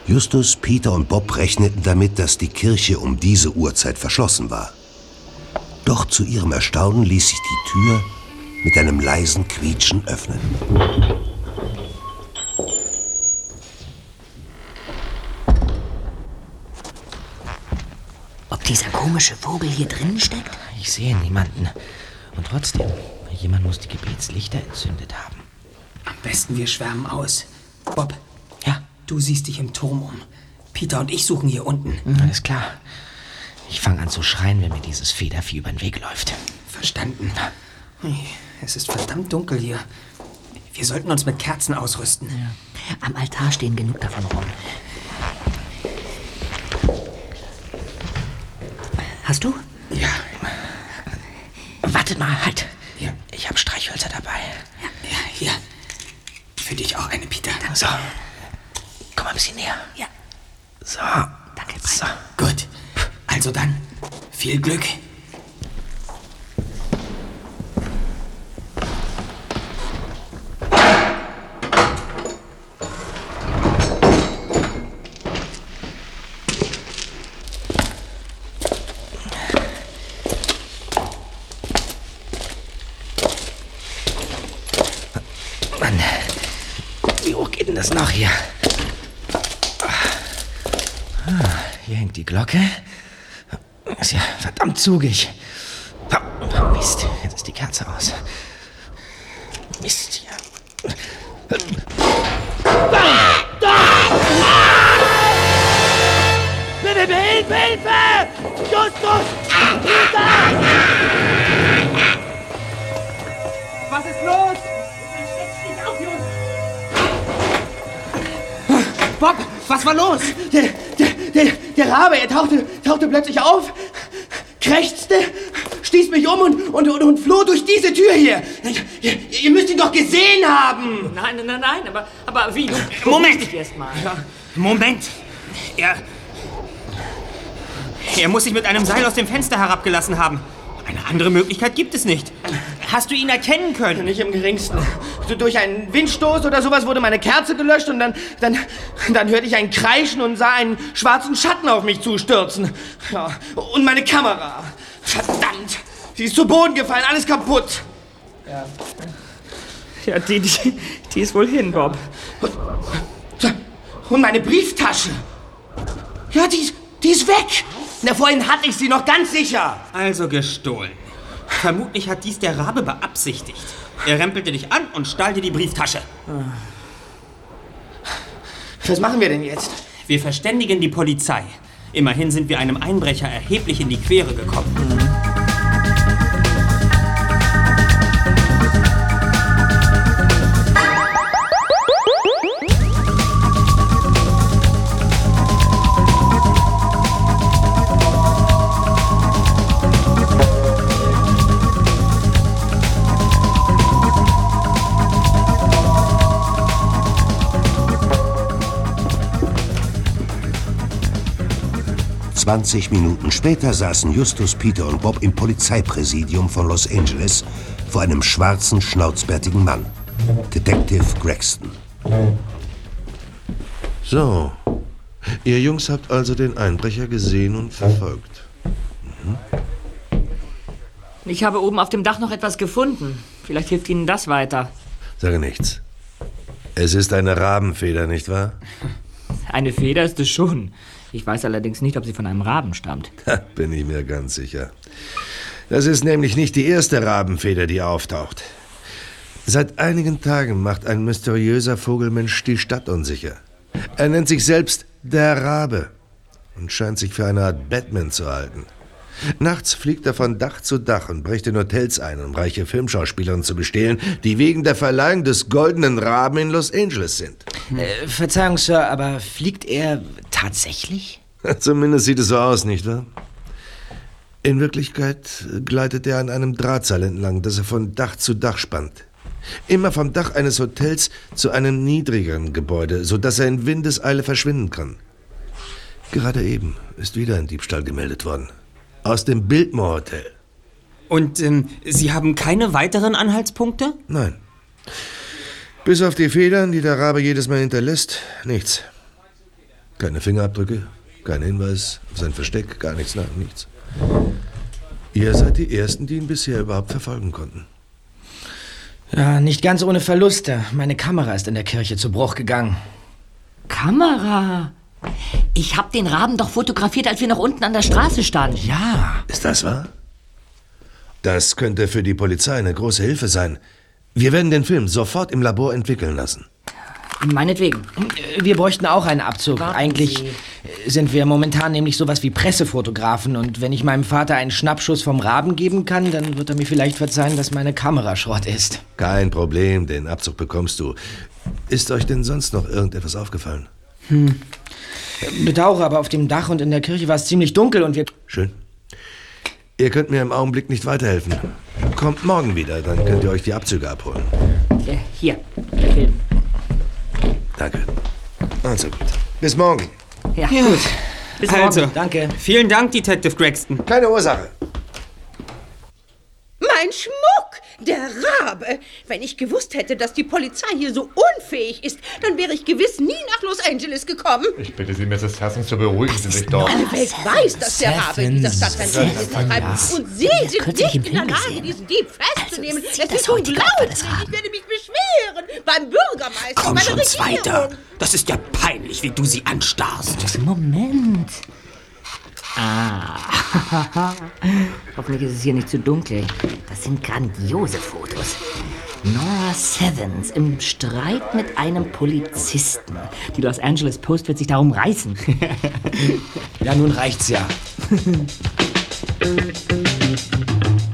Justus, Peter und Bob rechneten damit, dass die Kirche um diese Uhrzeit verschlossen war. Doch zu ihrem Erstaunen ließ sich die Tür mit einem leisen Quietschen öffnen. Ob dieser komische Vogel hier drin steckt? Ich sehe niemanden. Und trotzdem, jemand muss die Gebetslichter entzündet haben. Am besten wir schwärmen aus. Bob. Ja? Du siehst dich im Turm um. Peter und ich suchen hier unten. Alles klar. Ich fange an zu schreien, wenn mir dieses Federvieh über den Weg läuft. Verstanden. Es ist verdammt dunkel hier. Wir sollten uns mit Kerzen ausrüsten. Ja. Am Altar stehen genug davon rum. Hast du? Ja. Wartet mal, halt. Ja. Ich habe Streichhölzer dabei. Ja, hier. Für dich auch eine, Peter. So. Komm mal ein bisschen näher. Ja. So. Danke. So. Gut. Also dann, viel Glück. Mann, wie hoch geht denn das noch hier? Hier hängt die Glocke. Ist ja verdammt zugig. Mist, jetzt ist die Kerze aus. Mist, ja. Hilfe! Hilfe! Justus! Peter! Was ist los? Steck auf, Jungs! Bob, was war los? Der Rabe, er tauchte plötzlich auf, krächzte, stieß mich um und floh durch diese Tür hier. Ihr müsst ihn doch gesehen haben. Nein, aber wie? Moment. Erst mal. Ja, Moment. Er muss sich mit einem Seil aus dem Fenster herabgelassen haben. Eine andere Möglichkeit gibt es nicht. Hast du ihn erkennen können? Nicht im geringsten. So durch einen Windstoß oder sowas wurde meine Kerze gelöscht und dann hörte ich ein Kreischen und sah einen schwarzen Schatten auf mich zustürzen. Ja, und meine Kamera. Verdammt! Sie ist zu Boden gefallen, alles kaputt. Ja, die ist wohl hin, Bob. Und meine Brieftasche. Ja, die ist weg. Na, vorhin hatte ich sie noch ganz sicher. Also gestohlen. Vermutlich hat dies der Rabe beabsichtigt. Er rempelte dich an und stahl dir die Brieftasche. Was machen wir denn jetzt? Wir verständigen die Polizei. Immerhin sind wir einem Einbrecher erheblich in die Quere gekommen. 20 Minuten später saßen Justus, Peter und Bob im Polizeipräsidium von Los Angeles vor einem schwarzen, schnauzbärtigen Mann. Detective Gregston. So, ihr Jungs habt also den Einbrecher gesehen und verfolgt. Ich habe oben auf dem Dach noch etwas gefunden. Vielleicht hilft Ihnen das weiter. Sage nichts. Es ist eine Rabenfeder, nicht wahr? Eine Feder ist es schon. Ich weiß allerdings nicht, ob sie von einem Raben stammt. Da bin ich mir ganz sicher. Das ist nämlich nicht die erste Rabenfeder, die auftaucht. Seit einigen Tagen macht ein mysteriöser Vogelmensch die Stadt unsicher. Er nennt sich selbst der Rabe und scheint sich für eine Art Batman zu halten. Nachts fliegt er von Dach zu Dach und bricht in Hotels ein, um reiche Filmschauspielerinnen zu bestehlen, die wegen der Verleihung des Goldenen Raben in Los Angeles sind. Verzeihung, Sir, aber fliegt er tatsächlich? Zumindest sieht es so aus, nicht wahr? In Wirklichkeit gleitet er an einem Drahtseil entlang, das er von Dach zu Dach spannt. Immer vom Dach eines Hotels zu einem niedrigeren Gebäude, sodass er in Windeseile verschwinden kann. Gerade eben ist wieder ein Diebstahl gemeldet worden. Aus dem Biltmore Hotel. Und Sie haben keine weiteren Anhaltspunkte? Nein. Bis auf die Federn, die der Rabe jedes Mal hinterlässt, nichts. Keine Fingerabdrücke, kein Hinweis auf sein Versteck, gar nichts, nein, nichts. Ihr seid die Ersten, die ihn bisher überhaupt verfolgen konnten. Ja, nicht ganz ohne Verluste. Meine Kamera ist in der Kirche zu Bruch gegangen. Kamera? Ich hab den Raben doch fotografiert, als wir noch unten an der Straße standen. Ja. Ist das wahr? Das könnte für die Polizei eine große Hilfe sein. Wir werden den Film sofort im Labor entwickeln lassen. Meinetwegen. Wir bräuchten auch einen Abzug. Warten Eigentlich sind wir momentan nämlich sowas wie Pressefotografen. Und wenn ich meinem Vater einen Schnappschuss vom Raben geben kann, dann wird er mir vielleicht verzeihen, dass meine Kamera Schrott ist. Kein Problem, den Abzug bekommst du. Ist euch denn sonst noch irgendetwas aufgefallen? Bedauere, aber auf dem Dach und in der Kirche war es ziemlich dunkel und wir... Schön. Ihr könnt mir im Augenblick nicht weiterhelfen. Kommt morgen wieder, dann könnt ihr euch die Abzüge abholen. Hier, der Film. Danke. Also gut. Bis morgen. Ja, gut. Bis Also. morgen. Danke. Vielen Dank, Detective Gregston. Keine Ursache. Mein Schmuck! Der Rabe! Wenn ich gewusst hätte, dass die Polizei hier so unfähig ist, dann wäre ich gewiss nie nach Los Angeles gekommen. Ich bitte Sie, Mrs. Hersons, beruhigen Sie sich doch. Alle Welt weiß, dass der Rabe in dieser Stadt ein Unwesen treibt. Und Sie sind nicht in der Lage, diesen Dieb festzunehmen. Es ist unglaublich. Ich werde mich beschweren. Beim Bürgermeister, Komm bei schon, der Zweiter. Regierung. Das ist ja peinlich, wie du sie anstarrst. Moment. Hoffentlich ist es hier nicht zu dunkel. Das sind grandiose Fotos. Nora Sevens im Streit mit einem Polizisten. Die Los Angeles Post wird sich darum reißen. Ja, nun reicht's ja.